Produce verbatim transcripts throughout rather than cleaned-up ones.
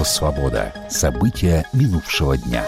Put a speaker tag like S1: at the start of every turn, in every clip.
S1: Радио «Свобода». События минувшего дня.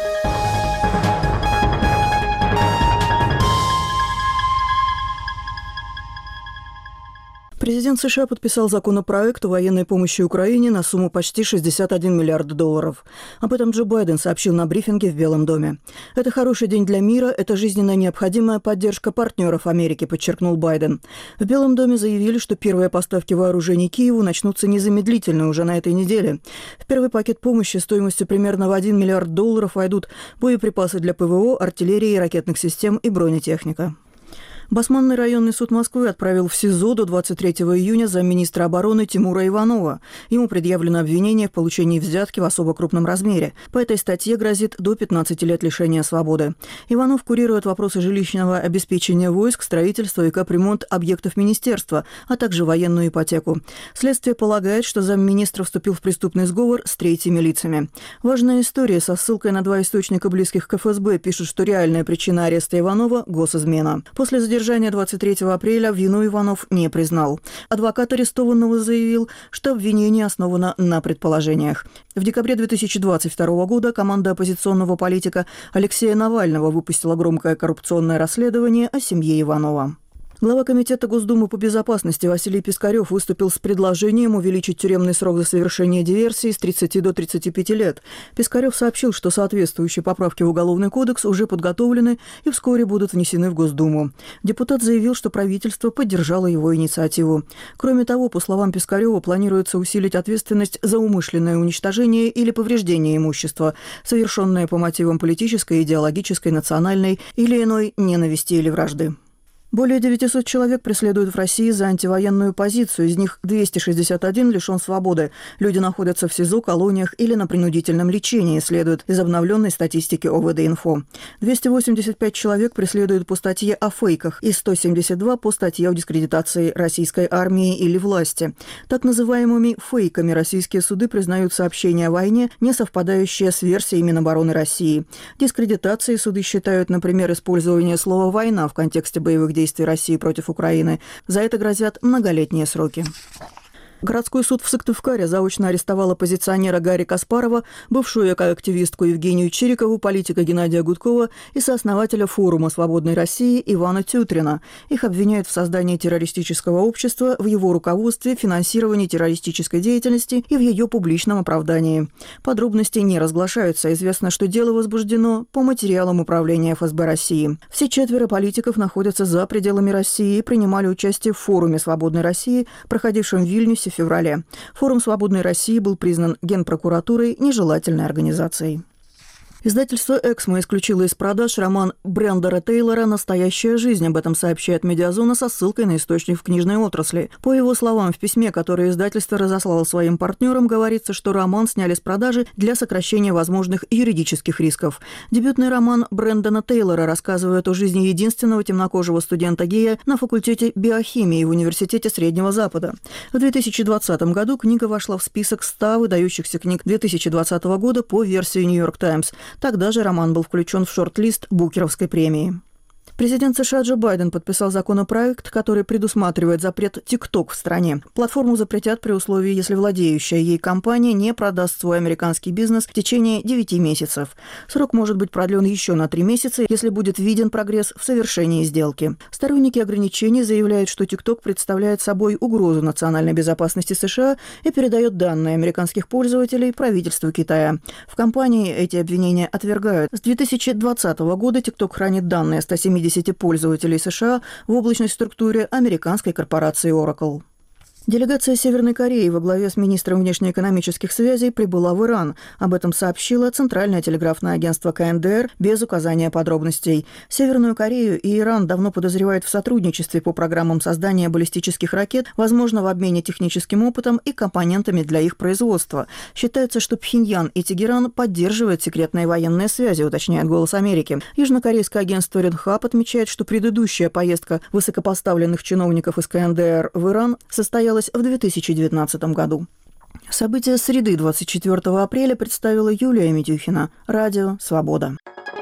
S2: Президент США подписал законопроект о военной помощи Украине на сумму почти шестьдесят один миллиард долларов. Об этом Джо Байден сообщил на брифинге в Белом доме. «Это хороший день для мира, это жизненно необходимая поддержка партнеров Америки», подчеркнул Байден. В Белом доме заявили, что первые поставки вооружений Киеву начнутся незамедлительно уже на этой неделе. В первый пакет помощи стоимостью примерно в один миллиард долларов войдут боеприпасы для ПВО, артиллерии, ракетных систем и бронетехника. Басманный районный суд Москвы отправил в СИЗО до двадцать третьего июня замминистра обороны Тимура Иванова. Ему предъявлено обвинение в получении взятки в особо крупном размере. По этой статье грозит до пятнадцати лет лишения свободы. Иванов курирует вопросы жилищного обеспечения войск, строительства и капремонт объектов министерства, а также военную ипотеку. Следствие полагает, что замминистра вступил в преступный сговор с третьими лицами. Важная история со ссылкой на два источника, близких к эф эс бэ, пишут, что реальная причина ареста Иванова – госизмена. После задержания двадцать третьего апреля вину Иванов не признал. Адвокат арестованного заявил, что обвинение основано на предположениях. В декабре две тысячи двадцать второго года команда оппозиционного политика Алексея Навального выпустила громкое коррупционное расследование о семье Иванова. Глава Комитета Госдумы по безопасности Василий Пискарев выступил с предложением увеличить тюремный срок за совершение диверсии с тридцати до тридцати пяти лет. Пискарев сообщил, что соответствующие поправки в Уголовный кодекс уже подготовлены и вскоре будут внесены в Госдуму. Депутат заявил, что правительство поддержало его инициативу. Кроме того, по словам Пискарева, планируется усилить ответственность за умышленное уничтожение или повреждение имущества, совершенное по мотивам политической, идеологической, национальной или иной ненависти или вражды. Более девятисот человек преследуют в России за антивоенную позицию, из них двести шестьдесят один лишен свободы. Люди находятся в СИЗО, колониях или на принудительном лечении, следует из обновленной статистики о вэ дэ инфо. двести восемьдесят пять человек преследуют по статье о фейках и сто семьдесят два по статье о дискредитации российской армии или власти. Так называемыми фейками российские суды признают сообщения о войне, не совпадающие с версией Минобороны России. Дискредитацией суды считают, например, использование слова «война» в контексте боевых действий действий России против Украины. За это грозят многолетние сроки. Городской суд в Сыктывкаре заочно арестовал оппозиционера Гарри Каспарова, бывшую экоактивистку Евгению Чирикову, политика Геннадия Гудкова и сооснователя форума «Свободной России» Ивана Тютрина. Их обвиняют в создании террористического общества, в его руководстве, финансировании террористической деятельности и в ее публичном оправдании. Подробности не разглашаются. Известно, что дело возбуждено по материалам Управления эф эс бэ России. Все четверо политиков находятся за пределами России и принимали участие в форуме «Свободной России», проходившем в Вильнюсе в феврале. Форум «Свободной России» был признан Генпрокуратурой нежелательной организацией. Издательство «Эксмо» исключило из продаж роман Брэндона Тейлора «Настоящая жизнь». Об этом сообщает «Медиазона» со ссылкой на источник в книжной отрасли. По его словам, в письме, которое издательство разослало своим партнерам, говорится, что роман сняли с продажи для сокращения возможных юридических рисков. Дебютный роман Брэндона Тейлора рассказывает о жизни единственного темнокожего студента-гея на факультете биохимии в Университете Среднего Запада. В две тысячи двадцатом году книга вошла в список ста выдающихся книг две тысячи двадцатого года по версии «Нью-Йорк Таймс». Тогда же роман был включен в шорт-лист Букеровской премии. Президент США Джо Байден подписал законопроект, который предусматривает запрет TikTok в стране. Платформу запретят при условии, если владеющая ей компания не продаст свой американский бизнес в течение девяти месяцев. Срок может быть продлен еще на три месяца, если будет виден прогресс в совершении сделки. Сторонники ограничений заявляют, что TikTok представляет собой угрозу национальной безопасности США и передает данные американских пользователей правительству Китая. В компании эти обвинения отвергают. С две тысячи двадцатого года TikTok хранит данные ста семидесяти пользователей США в облачной структуре американской корпорации Oracle. Делегация Северной Кореи во главе с министром внешнеэкономических связей прибыла в Иран. Об этом сообщило Центральное телеграфное агентство ка эн дэ эр без указания подробностей. Северную Корею и Иран давно подозревают в сотрудничестве по программам создания баллистических ракет, возможно, в обмене техническим опытом и компонентами для их производства. Считается, что Пхеньян и Тегеран поддерживают секретные военные связи, уточняет «Голос Америки». Южнокорейское агентство Ренхап отмечает, что предыдущая поездка высокопоставленных чиновников из ка эн дэ эр в Иран состоялась в две тысячи девятнадцатом году. События среды двадцать четвёртого апреля представила Юлия Митюхина. Радио «Свобода».